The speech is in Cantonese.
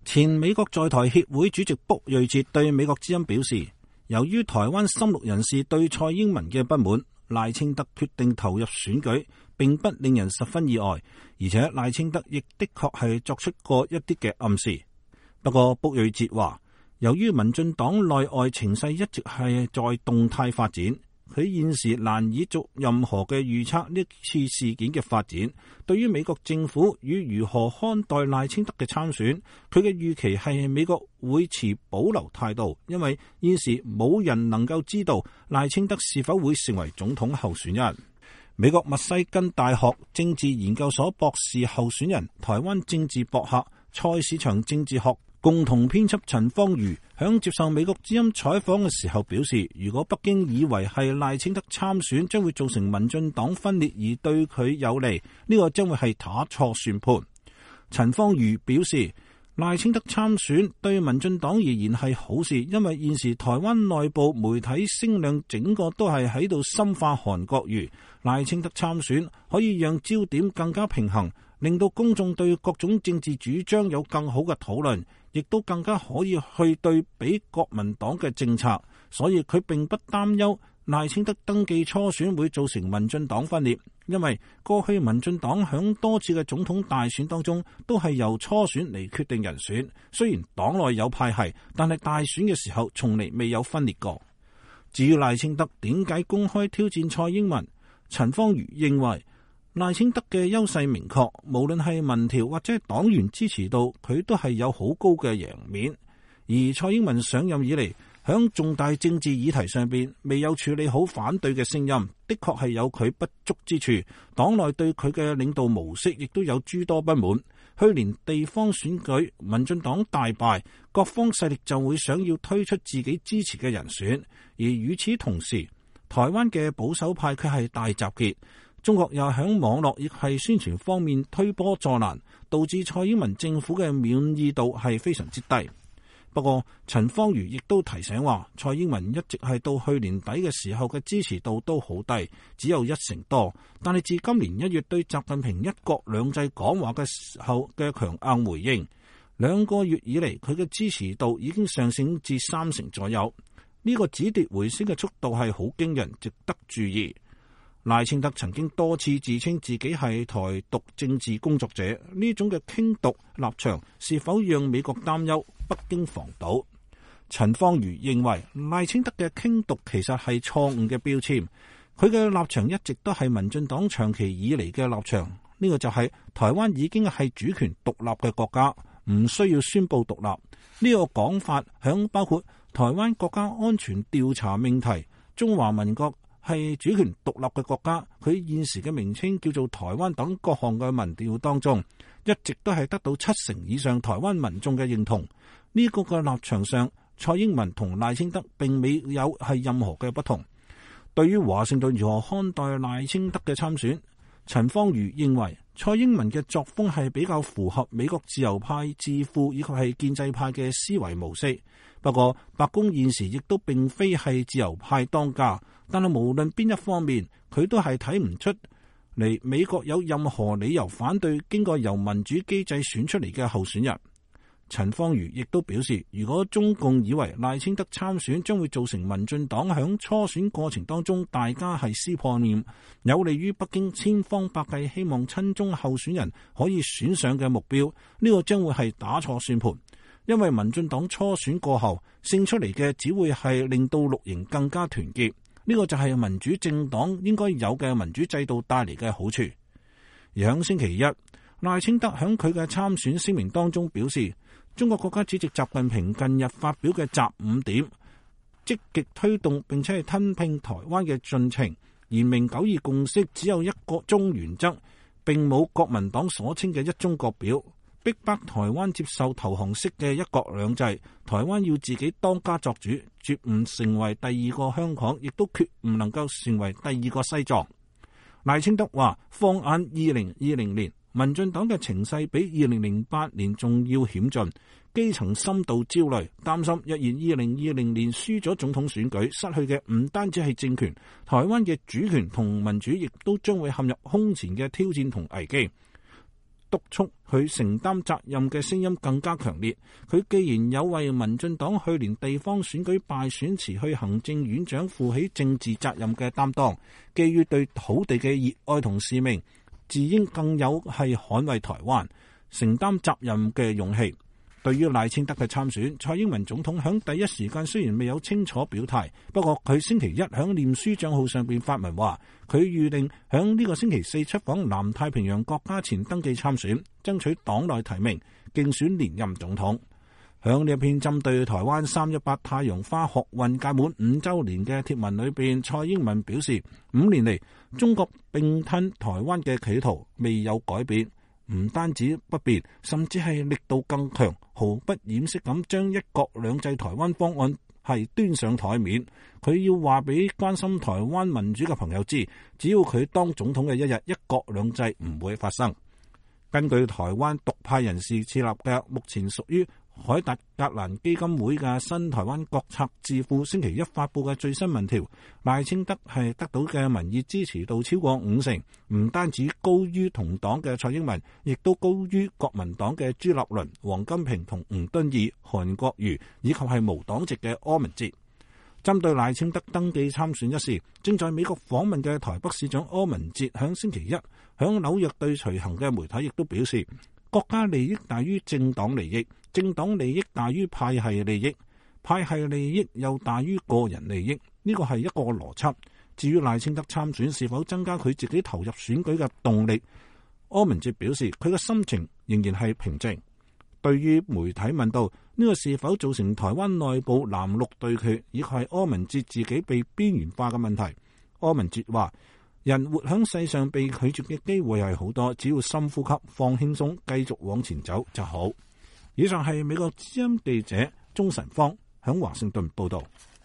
前美國在台協會主席卜瑞哲對美國之音表示，由於台灣深綠人士對蔡英文嘅不滿，賴清德決定投入選舉，並不令人十分意外，而且賴清德亦的確係作出過一啲嘅暗示。不過卜瑞哲話，由於民進黨內外情勢一直係在動態發展，佢現時難以做任何嘅預測呢次事件嘅發展。對於美國政府與如何看待賴清德嘅參選，佢嘅預期係美國會持保留態度，因為現時冇人能夠知道賴清德是否會成為總統候選人。美國密西根大學政治研究所博士候選人、台灣政治博客、蔡市場政治學共同編輯陳芳瑜響接受美國之音採訪嘅時候表示，如果北京以為係賴清德參選將會造成民進黨分裂而對佢有利，呢個將會係打錯算盤。陳芳瑜表示，賴清德參選對民進黨而言係好事，因為現時台灣內部媒體聲量整個都係喺度深化韓國瑜，賴清德參選可以讓焦點更加平衡，令到公眾對各種政治主張有更好嘅討論，亦都更加可以去對比國民黨嘅政策，所以佢並不擔憂賴清德登記初選會造成民進黨分裂，因為過去民進黨響多次嘅總統大選當中都係由初選嚟決定人選，雖然黨內有派系，但係大選嘅時候從嚟未有分裂過。至於賴清德點解公開挑戰蔡英文，陳芳瑜認為賴清德嘅優勢明確，無論係民調或者係黨員支持度，佢都係有好高嘅贏面。而蔡英文上任以嚟，響重大政治議題上邊未有處理好反對嘅聲音，的確係有佢不足之處。黨內對佢嘅領導模式亦都有諸多不滿。去年地方選舉，民進黨大敗，各方勢力就會想要推出自己支持嘅人選，而與此同時，台灣嘅保守派卻係大集結。中國又喺網絡亦係宣傳方面推波助瀾，導致蔡英文政府嘅滿意度係非常之低。不過陳芳瑜亦都提醒話，蔡英文一直係到去年底嘅時候嘅支持度都好低，只有1成多。但係自今年1月對習近平一國兩制講話嘅時候嘅強硬回應，2個月以嚟佢嘅支持度已經上升至3成左右。呢個止跌回升嘅速度係好驚人，值得注意。賴清德曾經多次自稱自己係台獨政治工作者，呢種嘅傾獨立場是否讓美國擔憂，北京防堵？陳芳瑜認為賴清德嘅傾獨其實係錯誤嘅標籤，佢嘅立場一直都係民進黨長期以嚟嘅立場，呢個就係台灣已經係主權獨立嘅國家，唔需要宣布獨立。呢個講法響包括台灣國家安全調查命題，中華民國係主權獨立嘅國家，佢現時嘅名稱叫做台灣等各項嘅民調當中，一直都係得到7成以上台灣民眾嘅認同。呢個嘅立場上，蔡英文同賴清德並未有係任何嘅不同。對於華盛頓如何看待賴清德嘅參選，陳芳瑜認為蔡英文嘅作風係比較符合美國自由派智庫以及係建制派嘅思維模式。不過白宮現時亦都並非係自由派當家，但係無論邊一方面，佢都係睇唔出嚟美國有任何理由反對經過由民主機制選出嚟嘅候選人。陳芳瑜亦都表示，如果中共以為賴清德參選將會造成民進黨響初選過程當中大家係撕破臉，有利於北京千方百計希望親中候選人可以選上嘅目標，呢個將會係打錯算盤。因為民進黨初選過後勝出嚟嘅只會係令到綠營更加團結，呢個就係民主政黨應該有嘅民主制度帶嚟嘅好處。而響星期一，賴清德響佢嘅參選聲明當中表示，中國國家主席習近平近日發表嘅習5點，積極推動並且係吞併台灣嘅進程，言明9·2共識只有一個中原則，並冇國民黨所稱嘅一中國表，逼迫台灣接受投降式嘅一國兩制，台灣要自己當家作主，絕唔成為第二個香港，亦都決唔能夠成為第二個西藏。賴清德話，放眼2020年，民進黨嘅情勢比2008年仲要險峻，基層深度焦慮，擔心若然2020年輸咗總統選舉，失去嘅唔單止係政權，台灣嘅主權同民主亦都將會陷入空前嘅挑戰同危機。 督促佢承擔責任嘅聲音更加強烈。佢既然有為民進黨去年地方選舉敗選辭去行政院長負起政治責任嘅擔當，基於對土地嘅熱愛同使命，自應更有係捍衛台灣、承擔責任嘅勇氣。對於賴清德嘅參選，蔡英文總統響第一時間雖然未有清楚表態，不過佢星期一響臉書賬號上邊發文話，佢預定響呢個星期四出訪南太平洋國家前登記參選，爭取黨內提名，競選連任總統。響呢一篇針對台灣318太陽花學運屆滿5週年嘅貼文裏邊，蔡英文表示，5年嚟中國併吞台灣嘅企圖未有改變。唔單止不變，甚至係力度更強，毫不掩飾咁將一國兩制台灣方案係端上台面。佢要話俾關心台灣民主嘅朋友知，只要佢當總統嘅一日，一國兩制唔會發生。根據台灣獨派人士設立嘅目前屬於凱達格蘭基金會嘅新台灣國策智庫星期一發布嘅最新民調，賴清德係得到嘅民意支持度超過50%，唔單止高於同黨嘅蔡英文，亦都高於國民黨嘅朱立倫、王金平同吳敦義、韓國瑜，以及係無黨籍嘅柯文哲。針對賴清德登記參選一事，正在美國訪問嘅台北市長柯文哲響星期一響紐約對隨行嘅媒體亦都表示，國家利益大於政黨利益，政黨利益大於派系利益，派系利益又大於個人利益，呢個係一個邏輯。至於賴清德參選是否增加佢自己投入選舉嘅動力，柯文哲表示佢嘅心情仍然係平靜。對於媒體問到呢個是否造成台灣內部藍綠對決，以及係柯文哲自己被邊緣化嘅問題，柯文哲話：人活喺世上被拒絕嘅機會係好多，只要深呼吸、放輕鬆、繼續往前走就好。以上係美國之音記者鍾晨芳響華盛頓報道。